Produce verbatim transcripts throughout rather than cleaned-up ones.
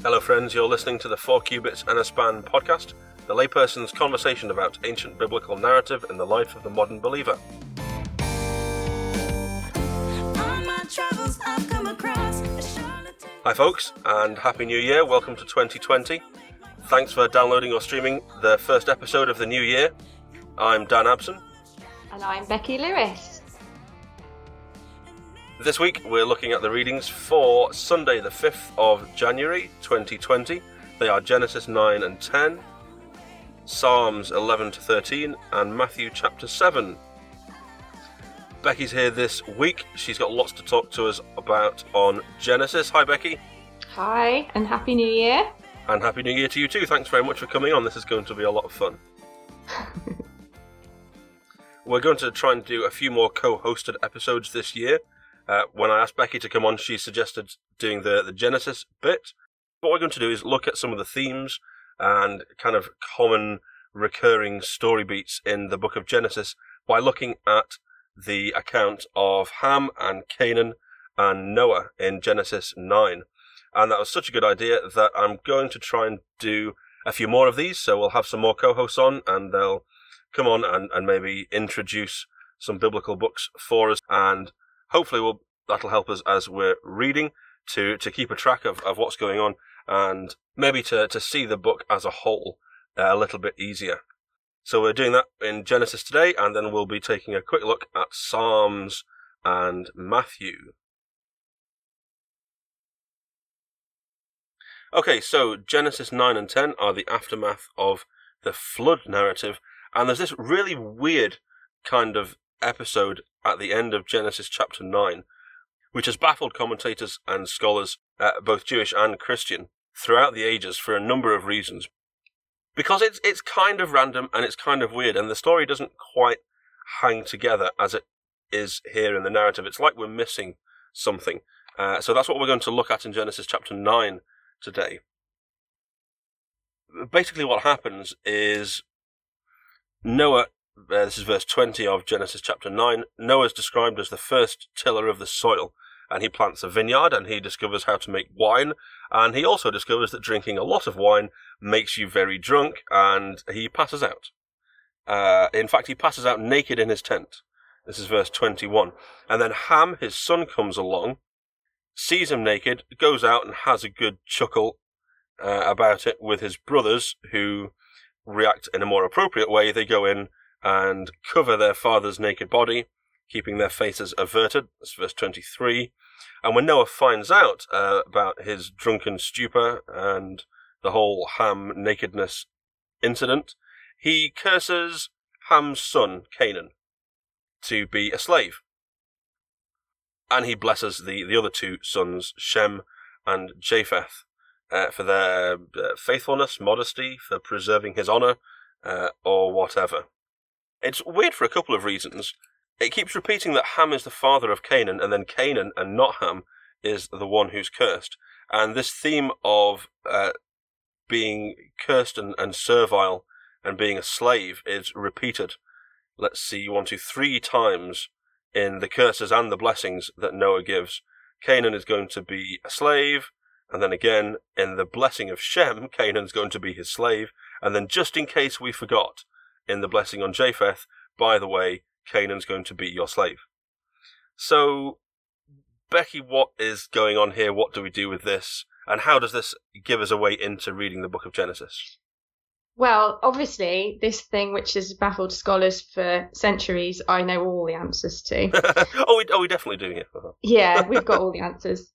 Hello friends, you're listening to the Four Cubits and a Span podcast, the layperson's conversation about ancient biblical narrative in the life of the modern believer. Hi folks, and Happy New Year, welcome to twenty twenty. Thanks for downloading or streaming the first episode of the new year. I'm Dan Abson. And I'm Becky Lewis. This week we're looking at the readings for Sunday the fifth of January twenty twenty. They are Genesis nine and ten, Psalms eleven to thirteen, and Matthew chapter seven. Becky's here this week. She's got lots to talk to us about on Genesis. Hi Becky. Hi, and Happy New Year. And Happy New Year to you too. Thanks very much for coming on. This is going to be a lot of fun. We're going to try and do a few more co-hosted episodes this year. Uh, when I asked Becky to come on, she suggested doing the, the Genesis bit. What we're going to do is look at some of the themes and kind of common recurring story beats in the book of Genesis by looking at the account of Ham and Canaan and Noah in Genesis nine. And that was such a good idea that I'm going to try and do a few more of these, so we'll have some more co-hosts on and they'll come on and, and maybe introduce some biblical books for us, and hopefully we'll, that'll help us as we're reading to, to keep a track of, of what's going on and maybe to, to see the book as a whole uh, a little bit easier. So we're doing that in Genesis today, and then we'll be taking a quick look at Psalms and Matthew. Okay, so Genesis nine and ten are the aftermath of the flood narrative, and there's this really weird kind of episode at the end of Genesis chapter nine, which has baffled commentators and scholars, uh, both Jewish and Christian, throughout the ages for a number of reasons. Because it's it's kind of random and it's kind of weird, and the story doesn't quite hang together as it is here in the narrative. It's like we're missing something. Uh, so that's what we're going to look at in Genesis chapter nine today. Basically what happens is Noah, uh, this is verse twenty of Genesis chapter nine, Noah is described as the first tiller of the soil, and he plants a vineyard and he discovers how to make wine, and he also discovers that drinking a lot of wine makes you very drunk, and he passes out. Uh, in fact, he passes out naked in his tent. This is verse twenty-one. And then Ham, his son, comes along, sees him naked, goes out and has a good chuckle uh, about it with his brothers, who react in a more appropriate way. They go in and cover their father's naked body, keeping their faces averted. That's verse twenty-three. And when Noah finds out uh, about his drunken stupor and the whole Ham nakedness incident, he curses Ham's son, Canaan, to be a slave. And he blesses the, the other two sons, Shem and Japheth, uh, for their uh, faithfulness, modesty, for preserving his honour, uh, or whatever. It's weird for a couple of reasons. It keeps repeating that Ham is the father of Canaan, and then Canaan, and not Ham, is the one who's cursed. And this theme of uh, being cursed and, and servile and being a slave is repeated, let's see, one, two, three times in the curses and the blessings that Noah gives. Canaan is going to be a slave, and then again, in the blessing of Shem, Canaan's going to be his slave, and then just in case we forgot, in the blessing on Japheth, by the way, Canaan's going to be your slave. So, Becky, what is going on here? What do we do with this? And how does this give us a way into reading the book of Genesis? Well, obviously, this thing which has baffled scholars for centuries, I know all the answers to. oh, we, oh, we definitely do, yeah. Yeah, we've got all the answers.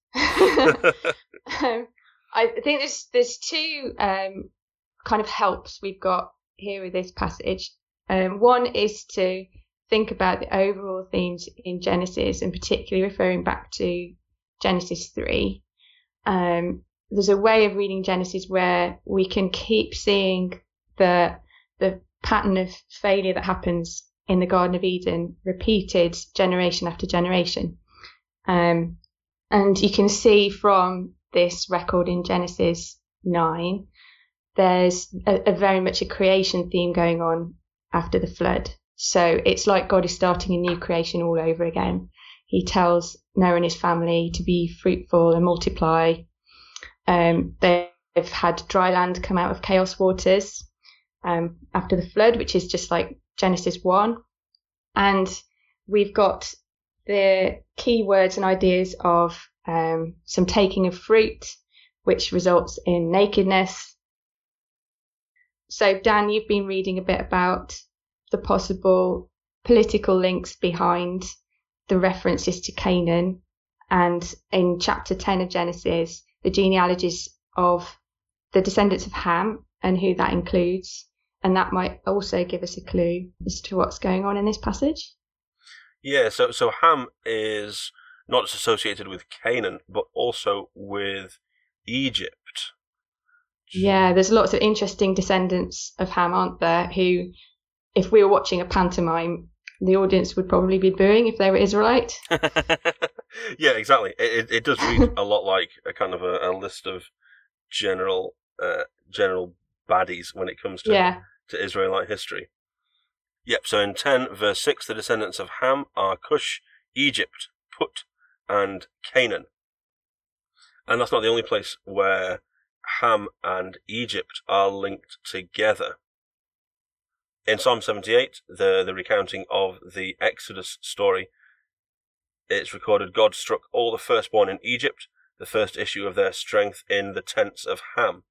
um, I think there's, there's two um, kind of helps we've got here with this passage. Um, one is to think about the overall themes in Genesis, and particularly referring back to Genesis three. Um, there's a way of reading Genesis where we can keep seeing the the pattern of failure that happens in the Garden of Eden repeated generation after generation. Um, and you can see from this record in Genesis nine, there's a, a very much a creation theme going on after the flood. So it's like God is starting a new creation all over again. He tells Noah and his family to be fruitful and multiply. Um, they're had dry land come out of chaos waters um, after the flood, which is just like Genesis one. And we've got the key words and ideas of um, some taking of fruit, which results in nakedness. So, Dan, you've been reading a bit about the possible political links behind the references to Canaan, and in chapter ten of Genesis, the genealogies of the descendants of Ham and who that includes, and that might also give us a clue as to what's going on in this passage. Yeah, so so Ham is not just associated with Canaan, but also with Egypt. Yeah, there's lots of interesting descendants of Ham, aren't there, who, if we were watching a pantomime, the audience would probably be booing if they were Israelite. Yeah, exactly. It, it it does read a lot like a kind of a, a list of general uh, general baddies when it comes to yeah. to Israelite history. Yep. So in ten verse six, the descendants of Ham are Cush, Egypt, Put, and Canaan. And that's not the only place where Ham and Egypt are linked together. In Psalm seventy-eight, the, the recounting of the Exodus story, it's recorded God struck all the firstborn in Egypt, the first issue of their strength in the tents of Ham.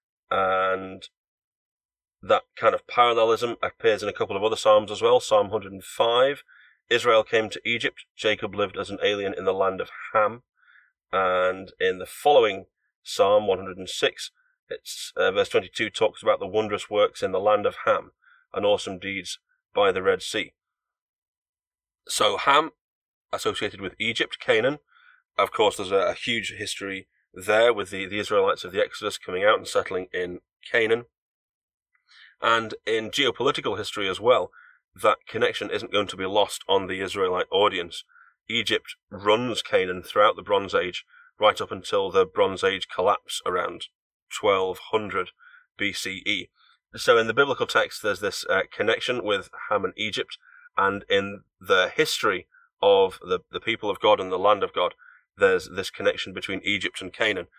And that kind of parallelism appears in a couple of other Psalms as well. Psalm one hundred five, Israel came to Egypt, Jacob lived as an alien in the land of Ham. And in the following Psalm one hundred six, it's uh, verse twenty-two talks about the wondrous works in the land of Ham and awesome deeds by the Red Sea. So Ham, associated with Egypt, Canaan. Of course, there's a, a huge history there with the, the Israelites of the Exodus coming out and settling in Canaan. And in geopolitical history as well, that connection isn't going to be lost on the Israelite audience. Egypt runs Canaan throughout the Bronze Age, right up until the Bronze Age collapse around twelve hundred B C E. So in the biblical text, there's this uh, connection with Ham and Egypt, and in the history of the, the people of God and the land of God, there's this connection between Egypt and Canaan.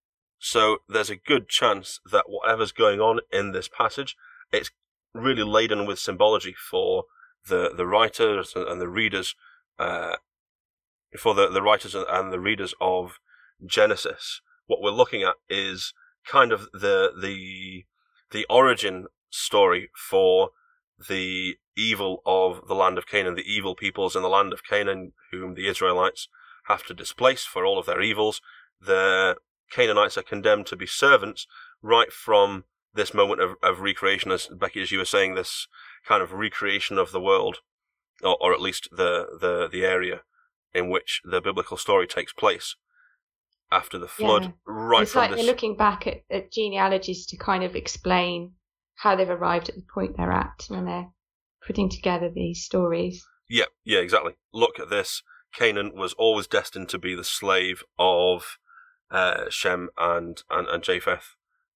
So there's a good chance that whatever's going on in this passage, it's really laden with symbology for the, the writers and the readers, uh, for the, the writers and the readers of Genesis. What we're looking at is kind of the the the origin story for the evil of the land of Canaan, the evil peoples in the land of Canaan, whom the Israelites have to displace for all of their evils. The Canaanites are condemned to be servants right from this moment of, of recreation, as Becky, as you were saying, this kind of recreation of the world, or, or at least the, the, the area in which the biblical story takes place after the flood. Yeah. Right it's from like this... they're looking back at, at genealogies to kind of explain how they've arrived at the point they're at when they're putting together these stories. Yeah, yeah, exactly. Look at this. Canaan was always destined to be the slave of uh, Shem and, and, and Japheth.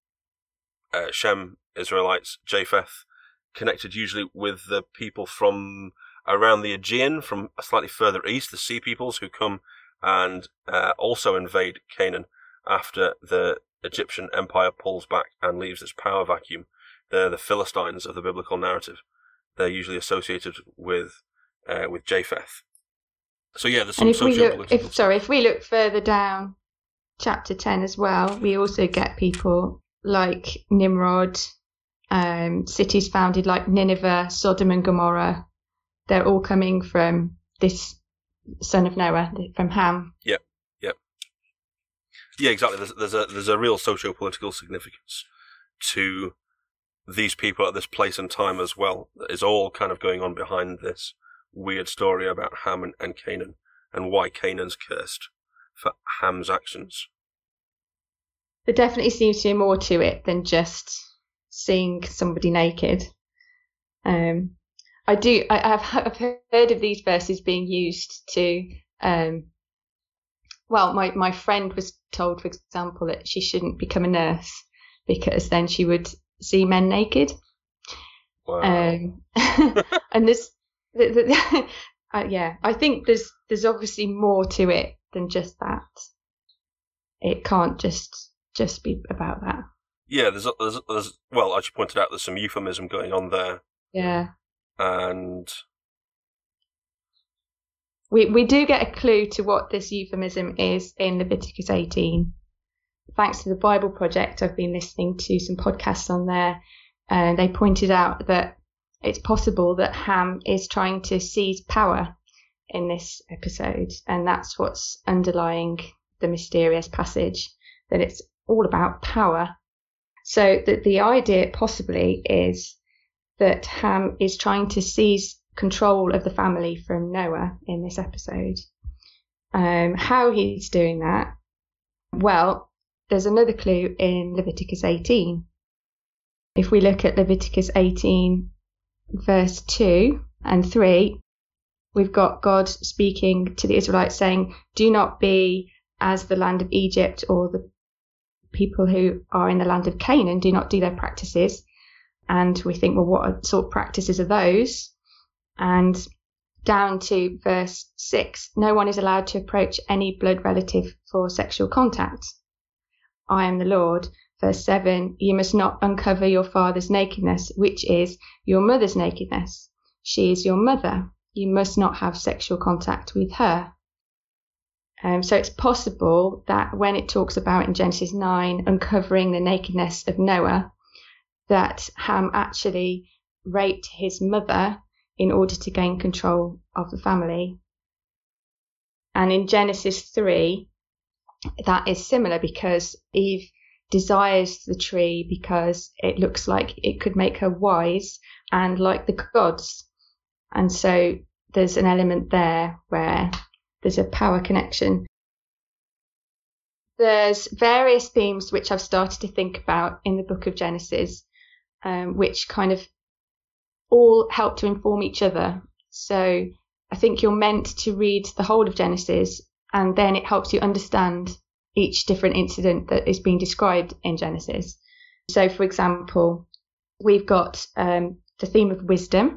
Uh, Shem, Israelites, Japheth, connected usually with the people from around the Aegean, from slightly further east, the sea peoples who come and uh, also invade Canaan after the Egyptian empire pulls back and leaves its power vacuum. They're the Philistines of the biblical narrative. They're usually associated with uh, with Japheth. So yeah, there's some and if we social look, if sorry, if we look further down chapter ten as well, we also get people like Nimrod, um, cities founded like Nineveh, Sodom and Gomorrah. They're all coming from this son of Noah, from Ham. Yep, yep, yeah, exactly. There's, there's a there's a real socio-political significance to these people at this place and time as well. That is all kind of going on behind this weird story about Ham and, and Canaan, and why Canaan's cursed for Ham's actions. There definitely seems to be more to it than just seeing somebody naked. Um, I do. I, I've, I've heard of these verses being used to. Um, well, my my friend was told, for example, that she shouldn't become a nurse because then she would see men naked. Wow. Um, and there's, the, the, uh, yeah, I think there's there's obviously more to it than just that. It can't just just be about that. Yeah, there's, there's, there's, well, as you pointed out, there's some euphemism going on there. Yeah. And we we do get a clue to what this euphemism is in Leviticus eighteen. Thanks to the Bible Project, I've been listening to some podcasts on there, and they pointed out that it's possible that Ham is trying to seize power in this episode, and that's what's underlying the mysterious passage, that it's all about power. So that the idea possibly is that Ham is trying to seize control of the family from Noah in this episode. Um, how he's doing that? Well, there's another clue in Leviticus eighteen. If we look at Leviticus eighteen, verse two and three, we've got God speaking to the Israelites saying, do not be as the land of Egypt or the people who are in the land of Canaan, do not do their practices. And we think, well, what sort of practices are those? And down to verse six, no one is allowed to approach any blood relative for sexual contact. I am the Lord. Verse seven, you must not uncover your father's nakedness, which is your mother's nakedness. She is your mother. You must not have sexual contact with her. Um, so it's possible that when it talks about in Genesis nine uncovering the nakedness of Noah, that Ham actually raped his mother in order to gain control of the family. And in Genesis three, that is similar because Eve desires the tree because it looks like it could make her wise and like the gods. And so there's an element there where there's a power connection. There's various themes which I've started to think about in the book of Genesis, um, which kind of all help to inform each other. So I think you're meant to read the whole of Genesis, and then it helps you understand each different incident that is being described in Genesis. So, for example, we've got um, the theme of wisdom,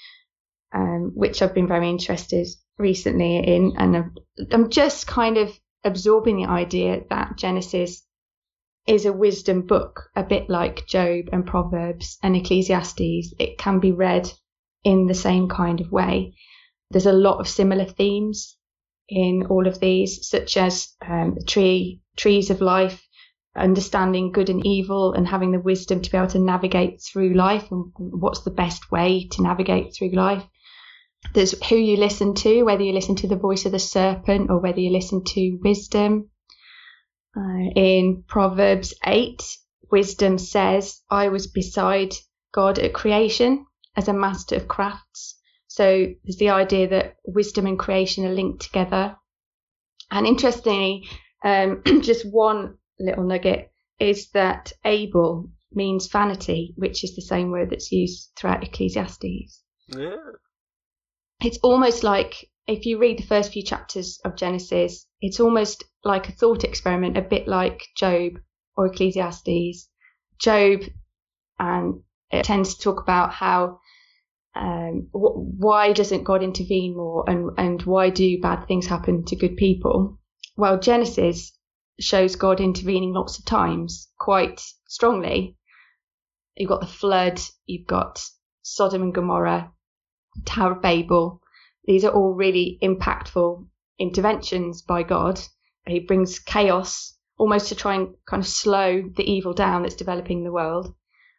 um, which I've been very interested recently in, and I'm, I'm just kind of absorbing the idea that Genesis is a wisdom book, a bit like Job and Proverbs and Ecclesiastes. It can be read in the same kind of way. There's a lot of similar themes in all of these, such as um, the tree, trees of life, understanding good and evil, and having the wisdom to be able to navigate through life, and what's the best way to navigate through life. There's who you listen to, whether you listen to the voice of the serpent or whether you listen to wisdom. Uh, in Proverbs eight, wisdom says, I was beside God at creation as a master of crafts. So there's the idea that wisdom and creation are linked together. And interestingly, um, just one little nugget is that Abel means vanity, which is the same word that's used throughout Ecclesiastes. Yeah. It's almost like, if you read the first few chapters of Genesis, it's almost like a thought experiment, a bit like Job or Ecclesiastes. Job, and it tends to talk about how um, wh- why doesn't God intervene more, and, and why do bad things happen to good people? Well, Genesis shows God intervening lots of times, quite strongly. You've got the flood, you've got Sodom and Gomorrah, Tower of Babel. These are all really impactful interventions by God. He brings chaos almost to try and kind of slow the evil down that's developing in the world.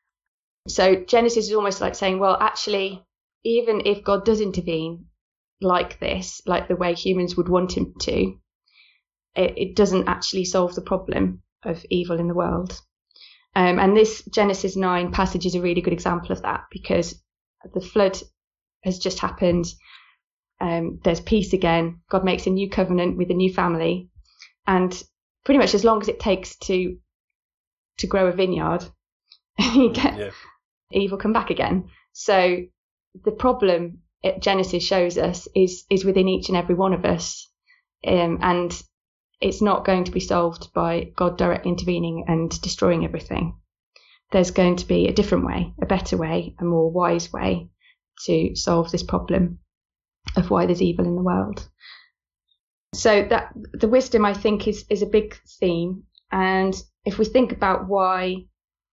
So Genesis is almost like saying, well, actually, even if God does intervene like this, like the way humans would want him to, it, it doesn't actually solve the problem of evil in the world. Um, and this Genesis nine passage is a really good example of that, because the flood has just happened. Um, there's peace again. God makes a new covenant with a new family, and pretty much as long as it takes to to grow a vineyard, you get yeah. evil come back again. So the problem it, Genesis shows us is is within each and every one of us, um, and it's not going to be solved by God directly intervening and destroying everything. There's going to be a different way, a better way, a more wise way to solve this problem of why there's evil in the world. So that the wisdom, I think, is is a big theme. And if we think about why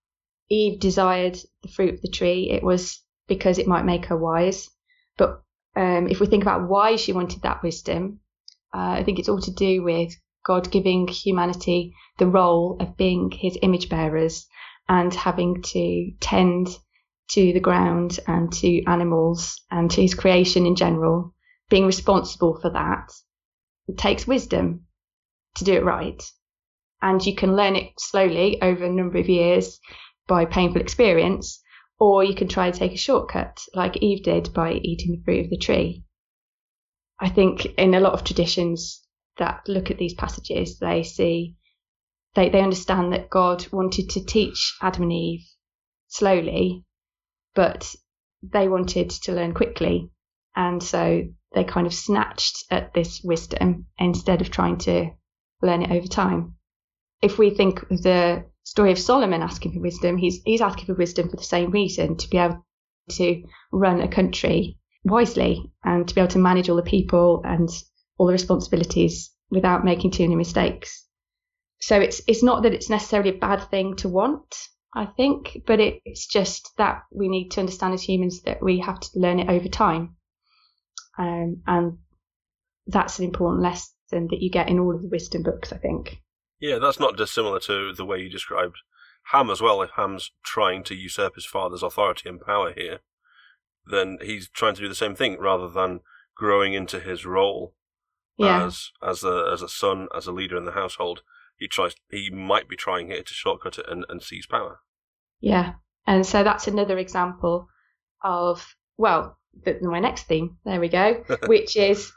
Eve desired the fruit of the tree, it was because it might make her wise. But um, if we think about why she wanted that wisdom, uh, I think it's all to do with God giving humanity the role of being his image bearers and having to tend to the ground and to animals and to his creation in general. Being responsible for that, it takes wisdom to do it right. And you can learn it slowly over a number of years by painful experience, or you can try and take a shortcut like Eve did by eating the fruit of the tree. I think in a lot of traditions that look at these passages, they see, they, they understand that God wanted to teach Adam and Eve slowly, but they wanted to learn quickly. And so they kind of snatched at this wisdom instead of trying to learn it over time. If we think of the story of Solomon asking for wisdom, he's he's asking for wisdom for the same reason, to be able to run a country wisely and to be able to manage all the people and all the responsibilities without making too many mistakes. So it's it's not that it's necessarily a bad thing to want, I think, but it, it's just that we need to understand as humans that we have to learn it over time. Um, and that's an important lesson that you get in all of the wisdom books, I think. Yeah, that's not dissimilar to the way you described Ham as well. If Ham's trying to usurp his father's authority and power here, then he's trying to do the same thing rather than growing into his role yeah. as as a as a son, as a leader in the household. He tries. He might be trying here to shortcut it and, and seize power. Yeah, and so that's another example of, well, the, my next theme. There we go, which is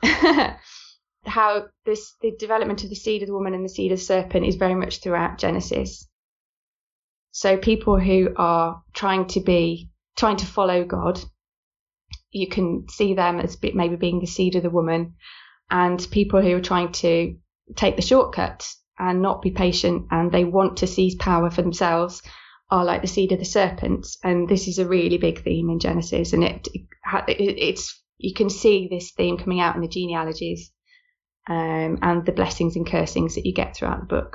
how this the development of the seed of the woman and the seed of the serpent is very much throughout Genesis. So people who are trying to be trying to follow God, you can see them as maybe being the seed of the woman, and people who are trying to take the shortcut and not be patient and they want to seize power for themselves are like the seed of the serpent. And this is a really big theme in Genesis, and it, it it's you can see this theme coming out in the genealogies. Um, and the blessings and cursings that you get throughout the book.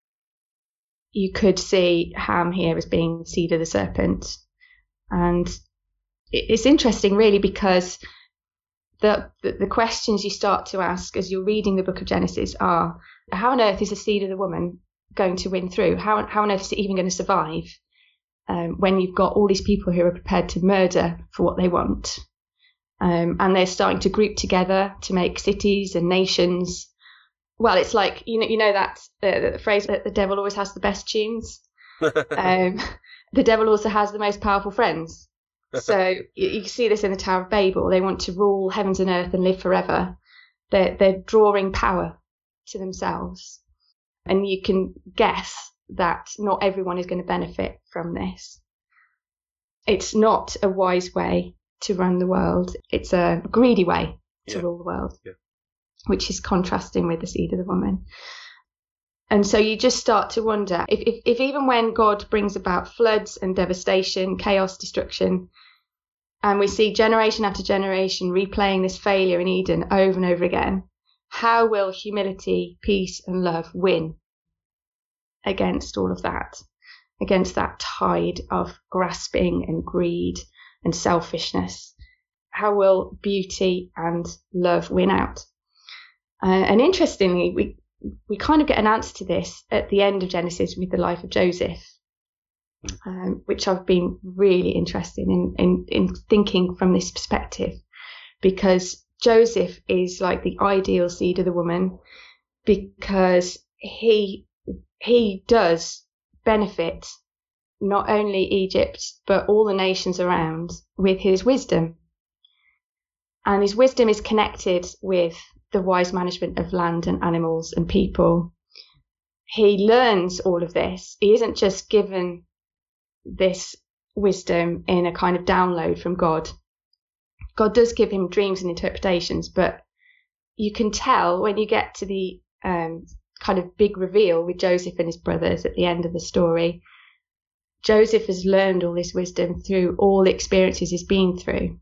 You could see Ham here as being the seed of the serpent. And it's interesting, really, because the, the the questions you start to ask as you're reading the book of Genesis are, how on earth is the seed of the woman going to win through? How, how on earth is it even going to survive um, when you've got all these people who are prepared to murder for what they want? Um, and they're starting to group together to make cities and nations. Well, it's like, you know, you know that the, the phrase that the devil always has the best tunes. um, the devil also has the most powerful friends. So you, you see this in the Tower of Babel. They want to rule heavens and earth and live forever. They're, they're drawing power to themselves. And you can guess that not everyone is going to benefit from this. It's not a wise way to run the world. It's a greedy way to yeah. rule the world, yeah. which is contrasting with the seed of the woman. And so you just start to wonder if, if, if even when God brings about floods and devastation, chaos, destruction, and we see generation after generation replaying this failure in Eden over and over again, how will humility, peace, and love win against all of that, against that tide of grasping and greed and selfishness? How will beauty and love win out? Uh, and interestingly, we we kind of get an answer to this at the end of Genesis with the life of Joseph, um, which I've been really interested in, in in thinking from this perspective, because Joseph is like the ideal seed of the woman, because he he does benefit not only Egypt, but all the nations around with his wisdom. And his wisdom is connected with the wise management of land and animals and people. He learns all of this. He isn't just given this wisdom in a kind of download from God. God does give him dreams and interpretations, but you can tell when you get to the um, kind of big reveal with Joseph and his brothers at the end of the story. Joseph has learned all this wisdom through all the experiences he's been through.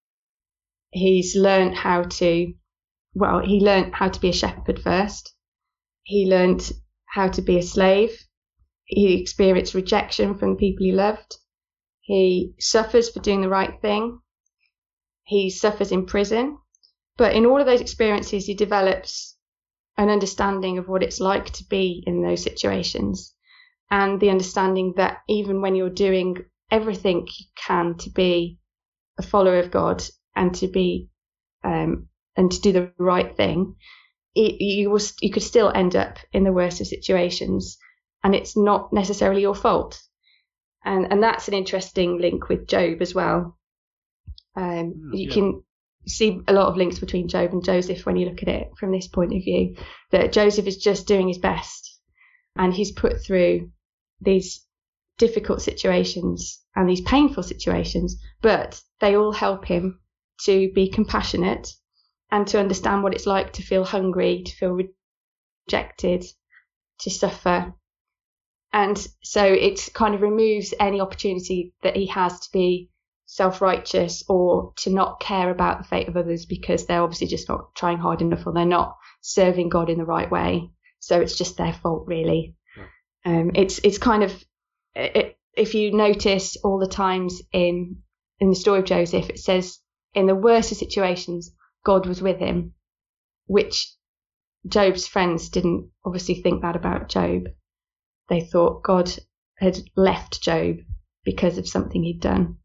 He's learned how to, well, he learned how to be a shepherd first. He learned how to be a slave. he experienced rejection from the people he loved. He suffers for doing the right thing. He suffers in prison. But in all of those experiences, he develops an understanding of what it's like to be in those situations, and the understanding that even when you're doing everything you can to be a follower of God and to be um, and to do the right thing, it, you will, you could still end up in the worst of situations, and it's not necessarily your fault. And and that's an interesting link with Job as well. Um, mm, you yeah. can see a lot of links between Job and Joseph when you look at it from this point of view, that Joseph is just doing his best, and he's put through these difficult situations and these painful situations, but they all help him to be compassionate and to understand what it's like to feel hungry, to feel rejected, to suffer. And so it kind of removes any opportunity that he has to be self-righteous or to not care about the fate of others, because they're obviously just not trying hard enough, or they're not serving God in the right way. So it's just their fault, really. Yeah. Um, it's it's kind of, it, if you notice all the times in in the story of Joseph, it says in the worst of situations, God was with him, which Job's friends didn't obviously think that about Job. They thought God had left Job because of something he'd done.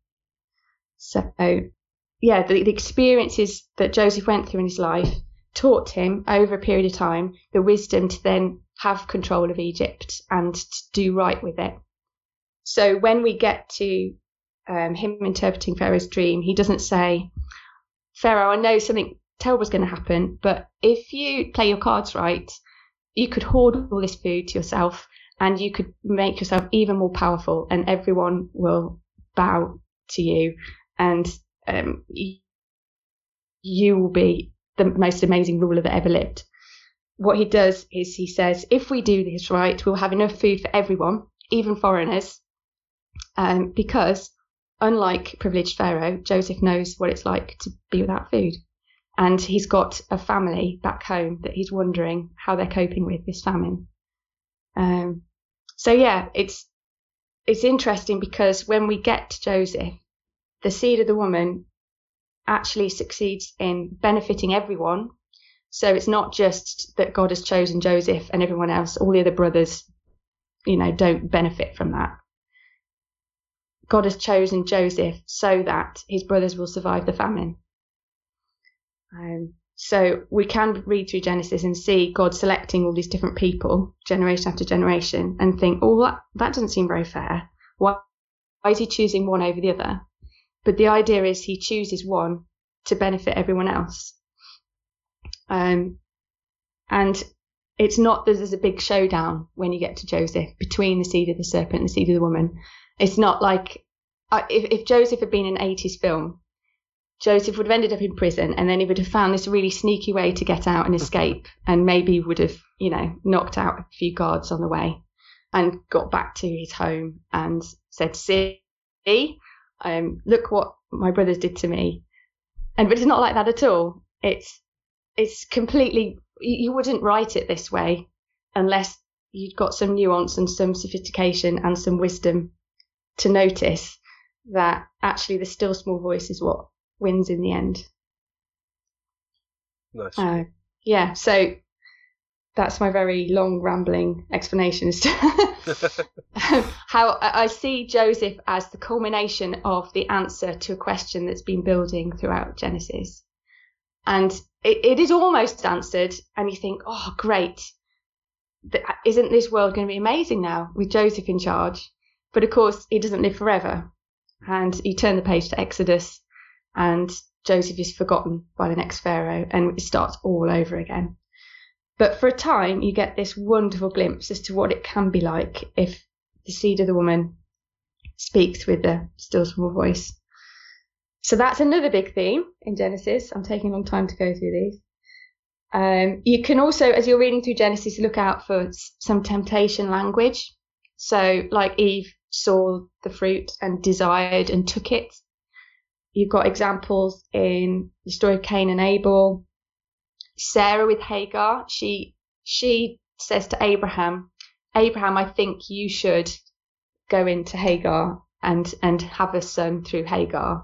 So, yeah, the, the experiences that Joseph went through in his life taught him over a period of time the wisdom to then have control of Egypt and to do right with it. So when we get to um, him interpreting Pharaoh's dream, he doesn't say, Pharaoh, I know something terrible is going to happen, but if you play your cards right, you could hoard all this food to yourself and you could make yourself even more powerful, and everyone will bow to you, and um, you will be the most amazing ruler that ever lived. What he does is he says, if we do this right, we'll have enough food for everyone, even foreigners, um, because unlike privileged Pharaoh, Joseph knows what it's like to be without food. And he's got a family back home that he's wondering how they're coping with this famine. Um, so, yeah, it's it's interesting because when we get to Joseph, the seed of the woman actually succeeds in benefiting everyone. So it's not just that God has chosen Joseph and everyone else, all the other brothers, you know, don't benefit from that. God has chosen Joseph so that his brothers will survive the famine. Um, so we can read through Genesis and see God selecting all these different people, generation after generation, and think, oh, that, that doesn't seem very fair. Why, why is he choosing one over the other? But the idea is he chooses one to benefit everyone else. Um, and it's not that there's a big showdown when you get to Joseph between the seed of the serpent and the seed of the woman. It's not like uh, if, if Joseph had been an eighties film, Joseph would have ended up in prison, and then he would have found this really sneaky way to get out and escape, and maybe would have, you know, knocked out a few guards on the way and got back to his home and said, see, um, look what my brothers did to me. And but it's not like that at all. It's it's completely, you wouldn't write it this way unless you'd got some nuance and some sophistication and some wisdom to notice that actually the still small voice is what wins in the end. Nice. Uh, yeah, so that's my very long rambling explanation as to how I see Joseph as the culmination of the answer to a question that's been building throughout Genesis. And it, it is almost answered, and you think, oh, great. Isn't this world going to be amazing now with Joseph in charge? But of course, he doesn't live forever. And you turn the page to Exodus, and Joseph is forgotten by the next Pharaoh, and it starts all over again. But for a time, you get this wonderful glimpse as to what it can be like if the seed of the woman speaks with the still small voice. So that's another big theme in Genesis. I'm taking a long time to go through these. Um, you can also, as you're reading through Genesis, look out for some temptation language. So like Eve saw the fruit and desired and took it. You've got examples in the story of Cain and Abel. Sarah with Hagar, she she says to Abraham, Abraham, I think you should go into Hagar and and have a son through Hagar.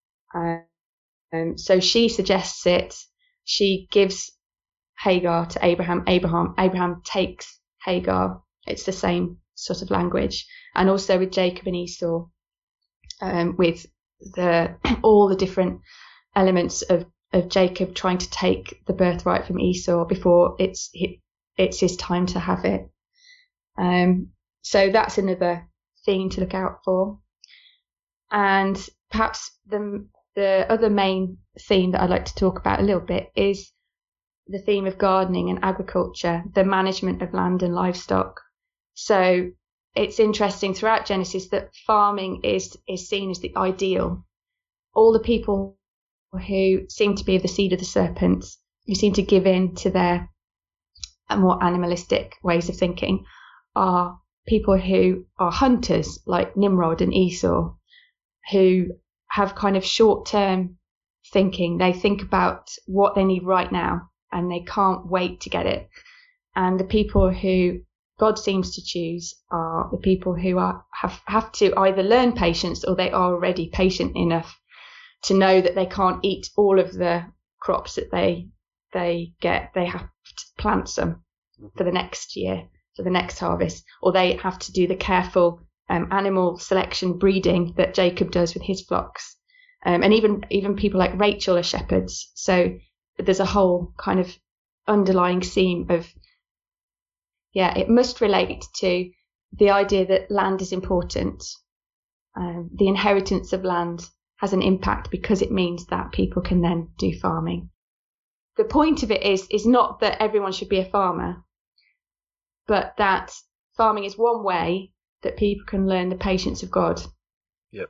Um, so she suggests it. She gives Hagar to Abraham. Abraham Abraham takes Hagar. It's the same sort of language. And also with Jacob and Esau, um, with the all the different elements of, of Jacob trying to take the birthright from Esau before it's it's his time to have it. Um, so that's another thing to look out for. And perhaps the the other main theme that I'd like to talk about a little bit is the theme of gardening and agriculture, the management of land and livestock. So it's interesting throughout Genesis that farming is is seen as the ideal. All the people who seem to be of the seed of the serpent, who seem to give in to their more animalistic ways of thinking, are people who are hunters like Nimrod and Esau, who have kind of short-term thinking. They think about what they need right now and they can't wait to get it. And the people who God seems to choose are the people who are have, have to either learn patience or they are already patient enough to know that they can't eat all of the crops that they they get. They have to plant some for the next year, for the next harvest, or they have to do the careful um, animal selection breeding that Jacob does with his flocks. Um, and even even people like Rachel are shepherds. So there's a whole kind of underlying theme of, yeah, it must relate to the idea that land is important. Um, the inheritance of land has an impact because it means that people can then do farming. The point of it is, is not that everyone should be a farmer, but that farming is one way that people can learn the patience of God. Yep.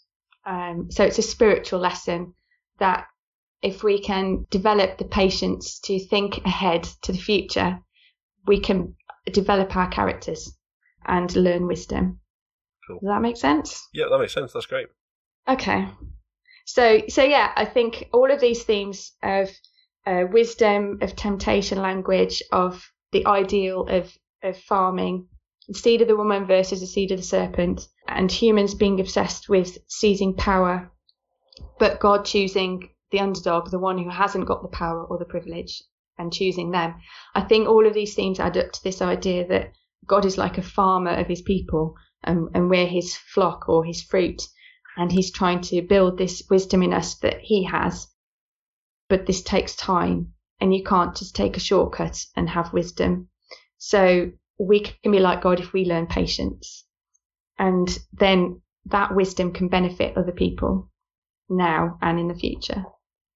Um, so it's a spiritual lesson that if we can develop the patience to think ahead to the future, we can develop our characters and learn wisdom. Cool. Does that make sense? Yeah, that makes sense. That's great. Okay. So, so yeah, I think all of these themes of uh, wisdom, of temptation language, of the ideal of, of farming, the seed of the woman versus the seed of the serpent, and humans being obsessed with seizing power, but God choosing the underdog, the one who hasn't got the power or the privilege, and choosing them. I think all of these themes add up to this idea that God is like a farmer of his people, and, and we're his flock or his fruit, and he's trying to build this wisdom in us that he has. But this takes time, and you can't just take a shortcut and have wisdom. So we can be like God if we learn patience, and then that wisdom can benefit other people now and in the future.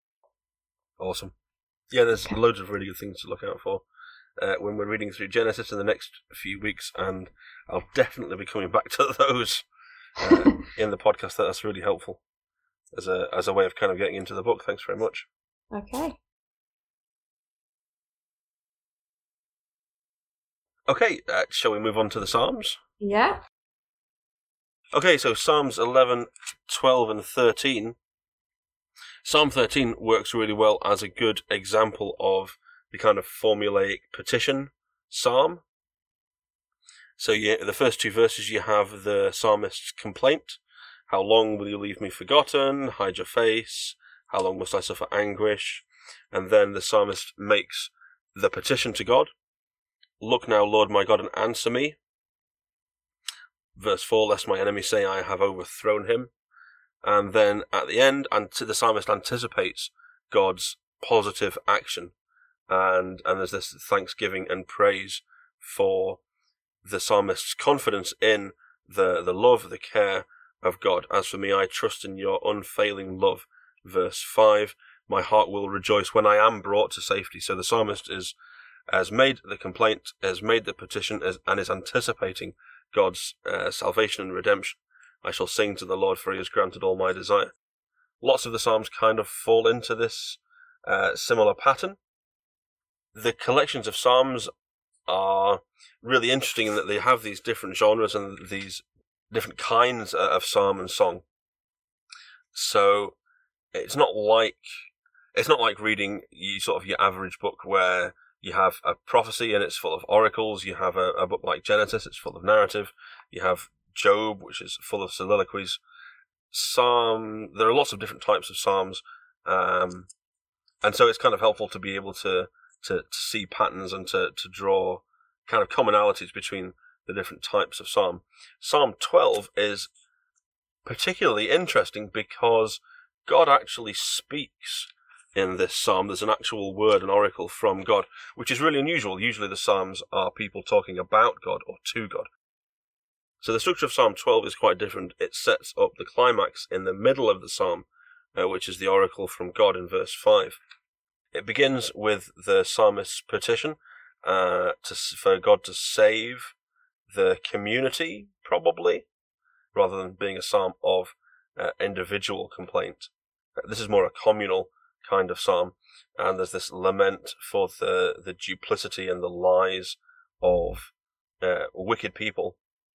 Awesome. Yeah, there's Okay. loads of really good things to look out for uh, when we're reading through Genesis in the next few weeks, and I'll definitely be coming back to those uh, in the podcast. That's really helpful as a as a way of kind of getting into the book. Thanks very much. Okay. Okay, uh, shall we move on to the Psalms? Yeah. Okay, so Psalms eleven, twelve, and thirteen. Psalm thirteen works really well as a good example of the kind of formulaic petition psalm. So you, the first two verses, you have the psalmist's complaint. How long will you leave me forgotten? Hide your face. How long must I suffer anguish? And then the psalmist makes the petition to God. Look now, Lord my God, and answer me. Verse four, lest my enemies say I have overthrown him. And then at the end, and the psalmist anticipates God's positive action. And, and there's this thanksgiving and praise for the psalmist's confidence in the, the love, the care of God. As for me, I trust in your unfailing love. Verse five, my heart will rejoice when I am brought to safety. So the psalmist is has made the complaint, has made the petition, as, and is anticipating God's uh, salvation and redemption. I shall sing to the Lord, for he has granted all my desire. Lots of the Psalms kind of fall into this uh, similar pattern. The collections of Psalms are really interesting in that they have these different genres and these different kinds of psalm and song. So it's not like it's not like reading you sort of your average book where You have a prophecy and it's full of oracles. You have a, a book like Genesis, it's full of narrative. You have Job, which is full of soliloquies. Psalm, there are lots of different types of psalms, um, and so it's kind of helpful to be able to, to, to see patterns and to, to draw kind of commonalities between the different types of psalm. Psalm twelve is particularly interesting because God actually speaks in this psalm. There's an actual word, an oracle from God, which is really unusual. Usually the psalms are people talking about God or to God. So the structure of Psalm twelve is quite different. It sets up the climax in the middle of the psalm, uh, which is the oracle from God in verse five. It begins with the psalmist's petition uh, to, for God to save the community, probably, rather than being a psalm of uh, individual complaint. Uh, this is more a communal kind of psalm, and there's this lament for the, the duplicity and the lies of uh, wicked people.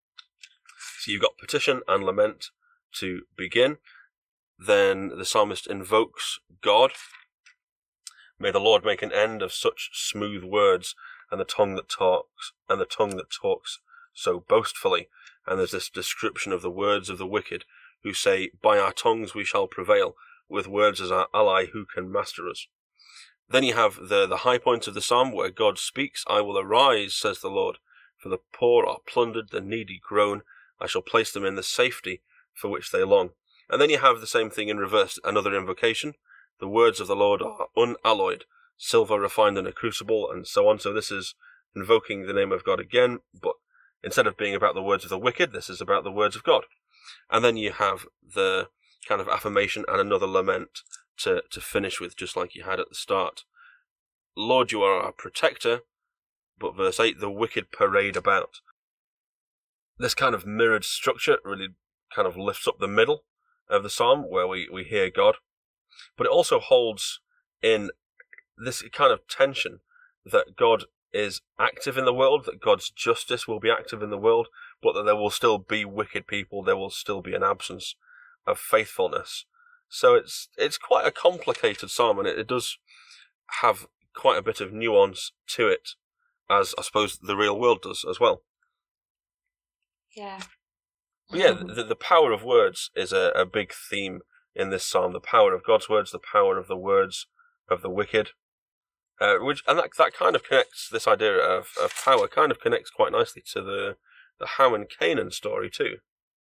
So you've got petition and lament to begin. Then the psalmist invokes God. May the Lord make an end of such smooth words, and the tongue that talks, and the tongue that talks so boastfully. And there's this description of the words of the wicked, who say, by our tongues we shall prevail, with words as our ally, who can master us. Then you have the, the high point of the psalm, where God speaks, I will arise, says the Lord, for the poor are plundered, the needy groan, I shall place them in the safety for which they long. And then you have the same thing in reverse, another invocation. The words of the Lord are unalloyed, silver refined in a crucible, and so on. So this is invoking the name of God again, but instead of being about the words of the wicked, this is about the words of God. And then you have the kind of affirmation and another lament to, to finish with, just like you had at the start. Lord, you are our protector, but verse eight, the wicked parade about. This kind of mirrored structure really kind of lifts up the middle of the psalm, where we, we hear God. But it also holds in this kind of tension that God is active in the world, that God's justice will be active in the world, but that there will still be wicked people, there will still be an absence of faithfulness. So it's it's quite a complicated psalm, and it, it does have quite a bit of nuance to it, as I suppose the real world does as well. Yeah. But yeah, the, the power of words is a, a big theme in this psalm. The power of God's words, the power of the words of the wicked. Uh, which and that that kind of connects, this idea of, of power kind of connects quite nicely to the, the Ham and Canaan story too.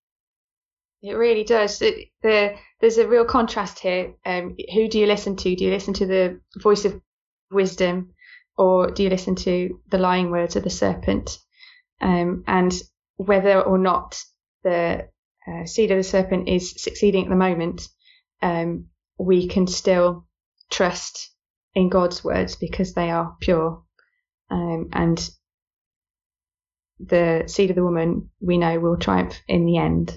It really does. It, the, there's a real contrast here. Um, who do you listen to? Do you listen to the voice of wisdom, or do you listen to the lying words of the serpent? Um, and whether or not the uh, seed of the serpent is succeeding at the moment, um, we can still trust in God's words because they are pure. Um, and the seed of the woman, we know, will triumph in the end.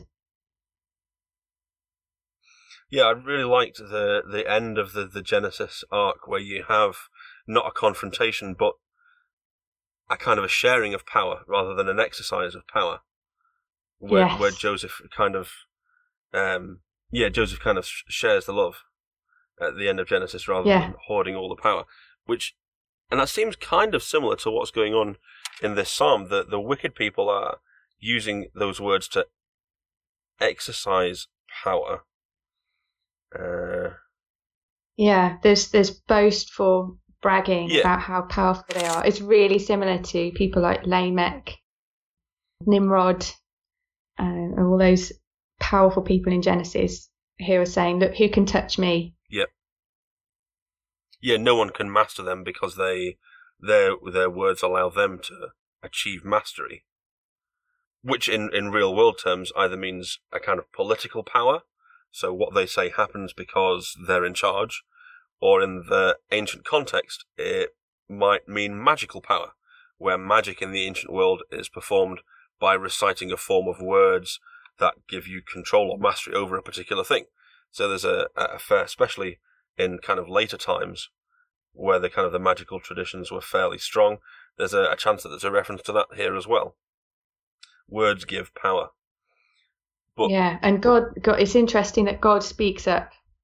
Yeah, I really liked the, the end of the, the Genesis arc, where you have not a confrontation, but a kind of a sharing of power rather than an exercise of power. Where, yes. where Joseph kind of, um, yeah, Joseph kind of shares the love at the end of Genesis rather yeah. than hoarding all the power. Which, and that seems kind of similar to what's going on in this psalm. The the wicked people are using those words to exercise power. Uh, yeah, there's there's boastful bragging yeah. about how powerful they are. It's really similar to people like Lamech, Nimrod, uh, and all those powerful people in Genesis who are saying, "Look, who can touch me?" Yeah, yeah. No one can master them because they their their words allow them to achieve mastery, which in in real world terms either means a kind of political power. So what they say happens because they're in charge, or in the ancient context, it might mean magical power, where magic in the ancient world is performed by reciting a form of words that give you control or mastery over a particular thing. So there's a, a fair, especially in kind of later times, where the kind of the magical traditions were fairly strong, there's a, a chance that there's a reference to that here as well. Words give power. But, yeah, and God, God, it's interesting that God speaks up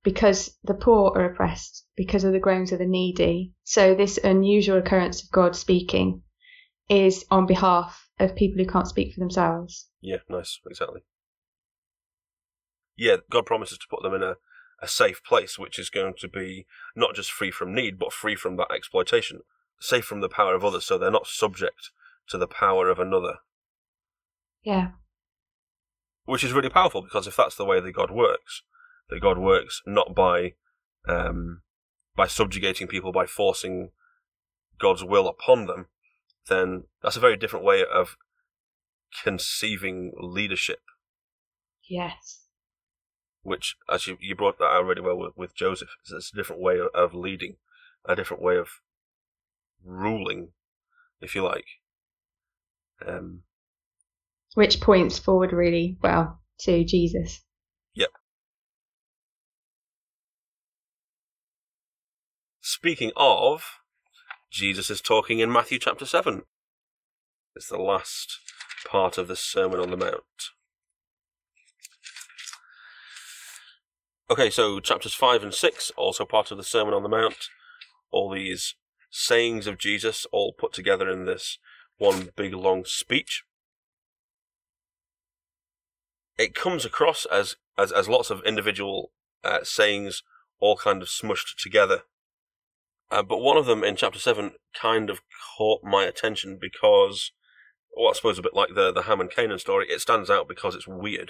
because the poor are oppressed, because of the groans of the needy. So this unusual occurrence of God speaking is on behalf of people who can't speak for themselves. Yeah, nice, exactly. Yeah, God promises to put them in a, a safe place, which is going to be not just free from need, but free from that exploitation, safe from the power of others, so they're not subject to the power of another. Yeah. Which is really powerful, because if that's the way that God works, that God works not by um, by subjugating people, by forcing God's will upon them, then that's a very different way of conceiving leadership. Yes. Which, as you, you brought that out really well with, with Joseph, it's a different way of, of leading, a different way of ruling, if you like. Um, Which points forward really well to Jesus. Yep. Speaking of, Jesus is talking in Matthew chapter seven. It's the last part of the Sermon on the Mount. Okay, so chapters five and six, also part of the Sermon on the Mount. All these sayings of Jesus all put together in this one big long speech. It comes across as, as, as lots of individual uh, sayings all kind of smushed together. Uh, but one of them in chapter seven kind of caught my attention because, well, I suppose a bit like the, the Ham and Canaan story, it stands out because it's weird.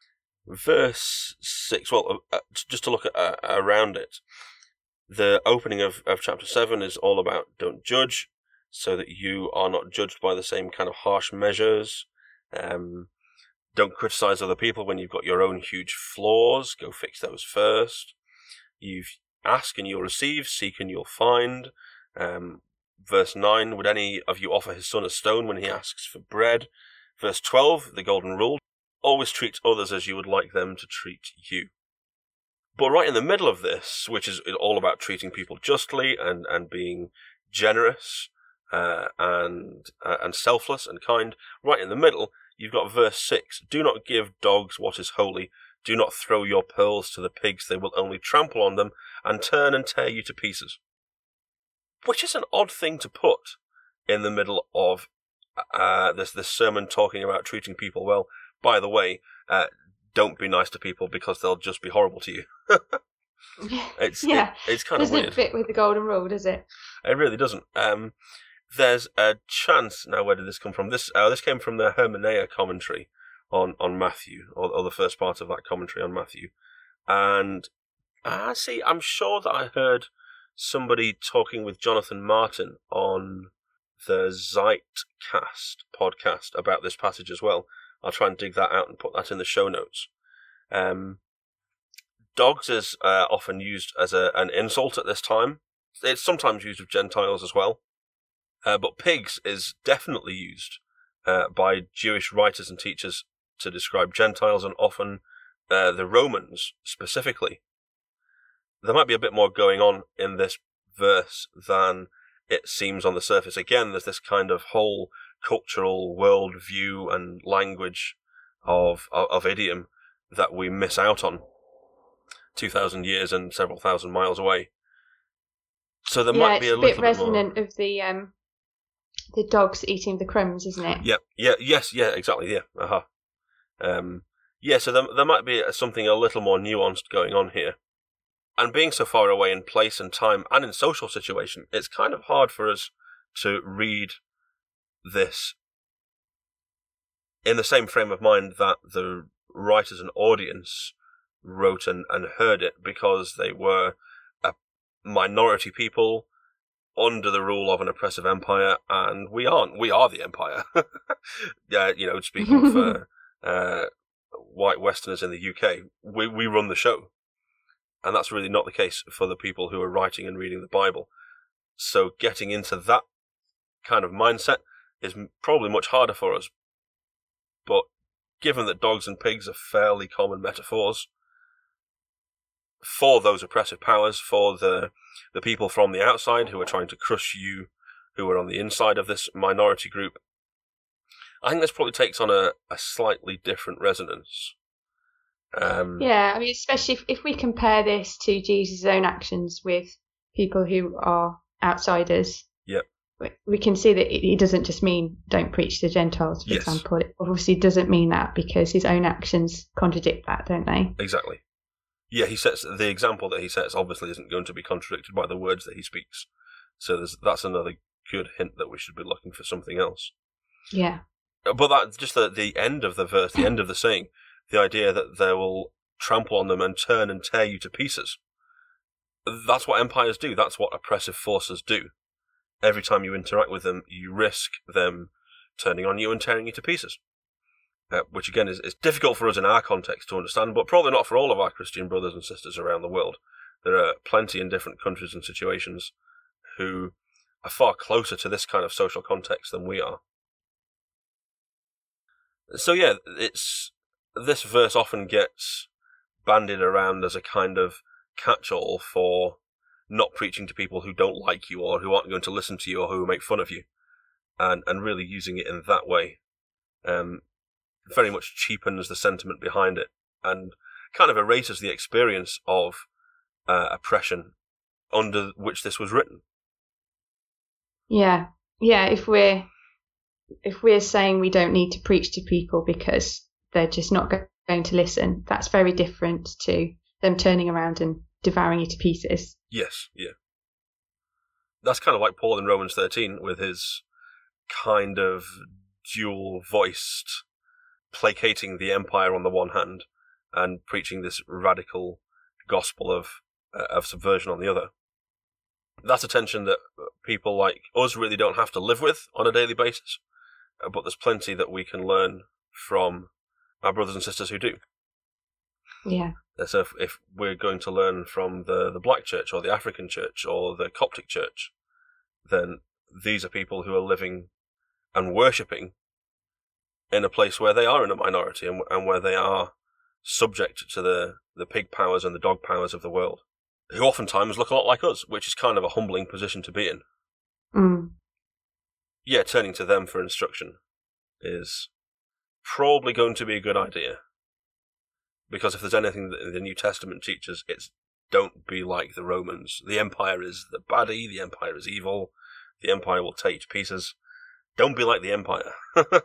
Verse six, well, uh, just to look at, uh, around it, the opening of, of chapter seven is all about don't judge, so that you are not judged by the same kind of harsh measures. Um, don't criticize other people when you've got your own huge flaws. Go fix those first. You ask and you'll receive, seek and you'll find. Um, verse nine, would any of you offer his son a stone when he asks for bread? Verse twelve, the golden rule, always treat others as you would like them to treat you. But right in the middle of this, which is all about treating people justly and, and being generous uh, and uh, and selfless and kind, right in the middle, you've got verse six, do not give dogs what is holy, do not throw your pearls to the pigs, they will only trample on them and turn and tear you to pieces. Which is an odd thing to put in the middle of uh, this, this sermon talking about treating people well. By the way, uh, don't be nice to people because they'll just be horrible to you. it's yeah. it, it's kind doesn't of weird. Doesn't fit with the golden rule, does it? It really doesn't. Um, there's a chance, now where did this come from? This uh, this came from the Hermeneia commentary on, on Matthew, or, or the first part of that commentary on Matthew. And I see, I'm sure that I heard somebody talking with Jonathan Martin on the Zeitcast podcast about this passage as well. I'll try and dig that out and put that in the show notes. Um, dogs is uh, often used as a, an insult at this time. It's sometimes used of Gentiles as well. Uh, but pigs is definitely used uh, by Jewish writers and teachers to describe Gentiles, and often uh, the Romans specifically. There might be a bit more going on in this verse than it seems on the surface. Again, there's this kind of whole cultural worldview and language of, of of idiom that we miss out on two thousand years and several thousand miles away. So there yeah, might be a, a bit little resonant bit more of the um the dogs eating the crumbs, isn't it? Yeah, yeah, yes, yeah, exactly, yeah, uh-huh. Um, yeah, so there, there might be something a little more nuanced going on here. And being so far away in place and time and in social situation, it's kind of hard for us to read this in the same frame of mind that the writers and audience wrote and, and heard it, because they were a minority people under the rule of an oppressive empire, and we aren't. We are the empire. Yeah, you know, speaking for uh, white Westerners in the U K, we, we run the show. And that's really not the case for the people who are writing and reading the Bible. So getting into that kind of mindset is probably much harder for us. But given that dogs and pigs are fairly common metaphors for those oppressive powers, for the the people from the outside who are trying to crush you, who are on the inside of this minority group, I think this probably takes on a, a slightly different resonance. Um, yeah, I mean, especially if, if we compare this to Jesus' own actions with people who are outsiders, Yep. we, we can see that it, it doesn't just mean don't preach to Gentiles, for Yes. example. It obviously doesn't mean that because his own actions contradict that, don't they? Exactly. Yeah, he sets the example that he sets obviously isn't going to be contradicted by the words that he speaks. So there's, that's another good hint that we should be looking for something else. Yeah. But that just the, the end of the verse, the end of the saying, the idea that they will trample on them and turn and tear you to pieces. That's what empires do. That's what oppressive forces do. Every time you interact with them, you risk them turning on you and tearing you to pieces. Uh, which again is, is difficult for us in our context to understand, but probably not for all of our Christian brothers and sisters around the world. There are plenty in different countries and situations who are far closer to this kind of social context than we are. So yeah, it's this verse often gets bandied around as a kind of catch-all for not preaching to people who don't like you or who aren't going to listen to you or who make fun of you, and and really using it in that way. Um, very much cheapens the sentiment behind it and kind of erases the experience of uh, oppression under which this was written. Yeah, yeah. If we're if we're saying we don't need to preach to people because they're just not go- going to listen, that's very different to them turning around and devouring you to pieces. Yes, yeah. That's kind of like Paul in Romans thirteen with his kind of dual-voiced placating the empire on the one hand and preaching this radical gospel of uh, of subversion on the other. That's a tension that people like us really don't have to live with on a daily basis, but there's plenty that we can learn from our brothers and sisters who do. Yeah. So if, if we're going to learn from the, the black church or the African church or the Coptic church, then these are people who are living and worshipping in a place where they are in a minority and, and where they are subject to the, the pig powers and the dog powers of the world, who oftentimes look a lot like us, which is kind of a humbling position to be in. Mm. Yeah, turning to them for instruction is probably going to be a good idea. Because if there's anything that the New Testament teaches, it's don't be like the Romans. The empire is the baddie, the empire is evil, the empire will take you to pieces. Don't be like the empire.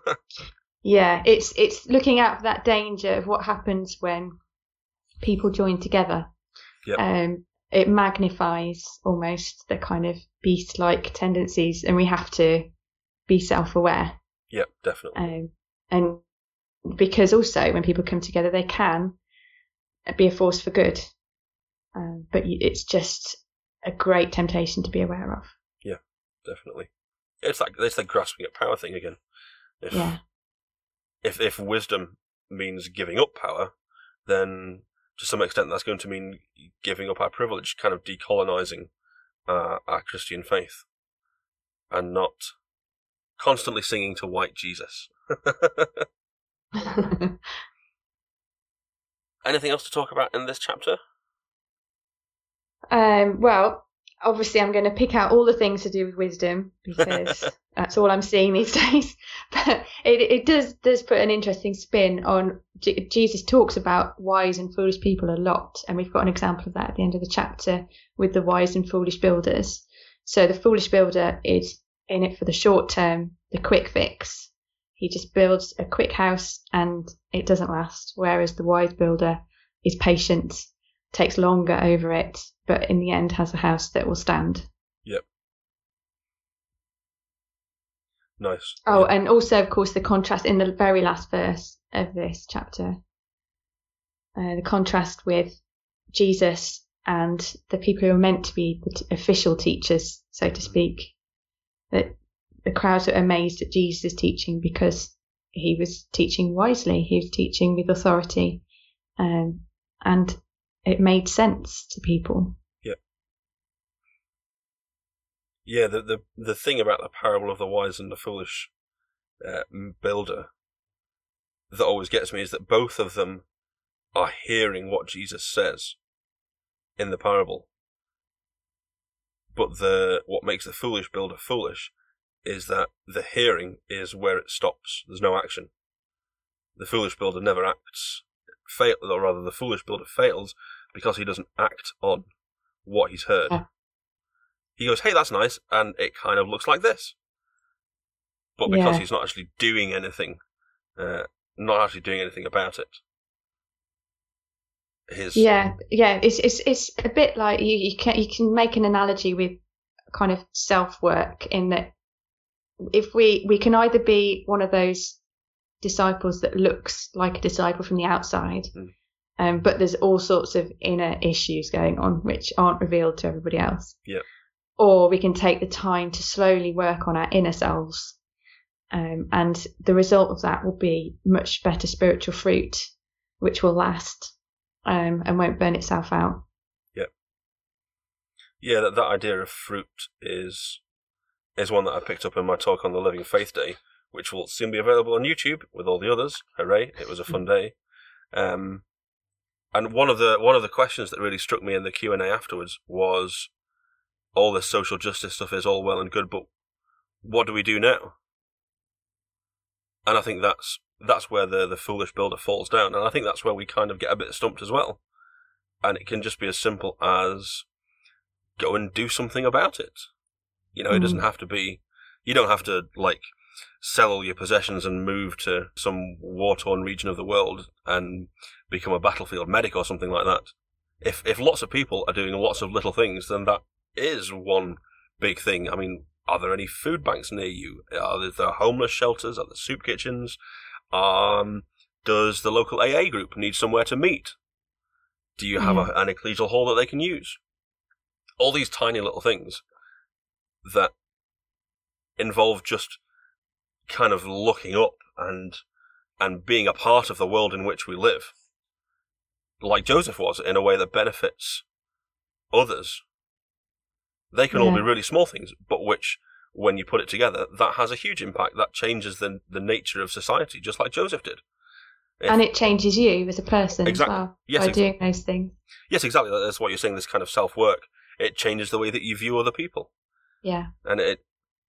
Yeah, it's it's looking out for that danger of what happens when people join together. Yep. Um, it magnifies almost the kind of beast-like tendencies, and we have to be self-aware. Yep, definitely. Um, and because also when people come together, they can be a force for good. Um, but it's just a great temptation to be aware of. Yeah, definitely. It's like it's like grasping at power thing again. If, yeah. If if wisdom means giving up power, then to some extent that's going to mean giving up our privilege, kind of decolonizing uh, our Christian faith, and not constantly singing to white Jesus. Anything else to talk about in this chapter? Um, well, obviously I'm going to pick out all the things to do with wisdom because that's all I'm seeing these days. But it, it does does put an interesting spin on J- Jesus talks about wise and foolish people a lot, and we've got an example of that at the end of the chapter with the wise and foolish builders. So the foolish builder is in it for the short term, the quick fix. He just builds a quick house and it doesn't last, whereas the wise builder is patient, takes longer over it, but in the end has a house that will stand. Yep. Nice. Oh, yeah. And also, of course, the contrast in the very last verse of this chapter, uh, the contrast with Jesus and the people who are meant to be the t- official teachers, so to speak, that the crowds are amazed at Jesus' teaching because he was teaching wisely, he was teaching with authority, um, and it made sense to people. Yeah. Yeah, the, the, the thing about the parable of the wise and the foolish uh, builder that always gets me is that both of them are hearing what Jesus says in the parable. But the what makes the foolish builder foolish is that the hearing is where it stops. There's no action. The foolish builder never acts fail, or rather, the foolish builder fails because he doesn't act on what he's heard. Yeah. He goes, "Hey, that's nice," and it kind of looks like this. But because Yeah. he's not actually doing anything, uh, not actually doing anything about it, his Yeah, yeah. It's it's it's a bit like you, you can you can make an analogy with kind of self work in that if we we can either be one of those disciples that looks like a disciple from the outside, Mm. um, but there's all sorts of inner issues going on which aren't revealed to everybody else. Yeah. Or we can take the time to slowly work on our inner selves, um, and the result of that will be much better spiritual fruit, which will last, um, and won't burn itself out. Yeah, that, that idea of fruit is is one that I picked up in my talk on the Living Faith Day, which will soon be available on YouTube with all the others. Hooray! It was a fun day. Um, and one of the one of the questions that really struck me in the Q and A afterwards was, all this social justice stuff is all well and good, but what do we do now? And I think that's that's where the the foolish builder falls down, and I think that's where we kind of get a bit stumped as well. And it can just be as simple as go and do something about it. You know, it doesn't have to be, you don't have to, like, sell all your possessions and move to some war-torn region of the world and become a battlefield medic or something like that. If if lots of people are doing lots of little things, then that is one big thing. I mean, are there any food banks near you? Are there homeless shelters? Are there soup kitchens? Um, does the local A A group need somewhere to meet? Do you have Yeah. a, an ecclesial hall that they can use? All these tiny little things that involve just kind of looking up and and being a part of the world in which we live, like Joseph was, in a way that benefits others. They can all be Yeah. really small things, but which, when you put it together, that has a huge impact. That changes the the nature of society, just like Joseph did. If- And it changes you as a person Exactly. as well Yes, by exactly. doing those things. Yes, exactly. That's what you're saying. This kind of self-work, it changes the way that you view other people, Yeah. and it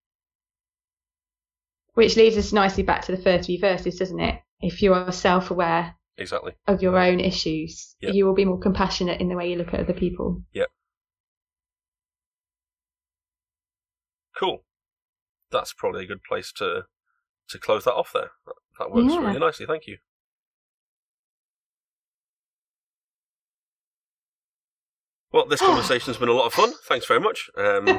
Which leads us nicely back to the first few verses, doesn't it? If you are self-aware exactly. of your own issues, Yeah. you will be more compassionate in the way you look at other people. Cool. That's probably a good place to to close that off there. That, that works Yeah. really nicely. Thank you. Well, this conversation's been a lot of fun. Thanks very much. Um,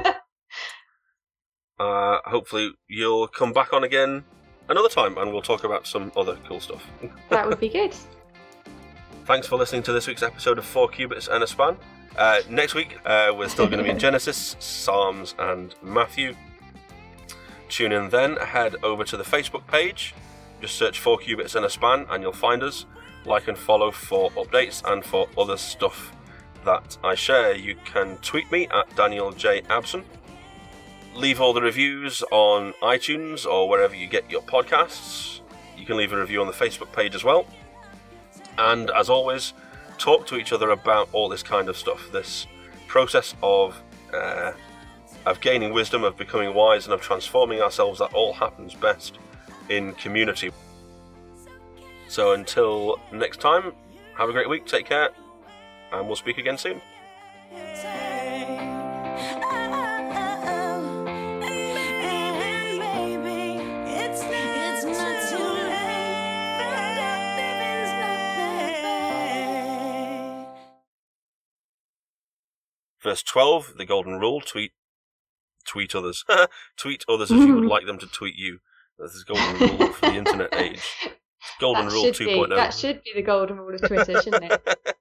uh, hopefully you'll come back on again another time and we'll talk about some other cool stuff. That would be good. Thanks for listening to this week's episode of Four Cubits and a Span. Uh, next week, uh, we're still going to be in Genesis, Psalms, and Matthew. Tune in then. Head over to the Facebook page. Just search Four Cubits and a Span and you'll find us. Like and follow for updates and for other stuff that I share. You can tweet me at Daniel J. Abson. Leave all the reviews on iTunes or wherever you get your podcasts. You can leave a review on the Facebook page as well. And as always, talk to each other about all this kind of stuff. This process of uh, of gaining wisdom, of becoming wise, and of transforming ourselves, that all happens best in community. So until next time, have a great week, take care, and we'll speak again soon. Verse twelve, the golden rule, tweet tweet others. Tweet others if you would like them to tweet you. This is golden rule for the internet age. Golden That rule should two be- point oh. That should be the golden rule of Twitter, shouldn't it?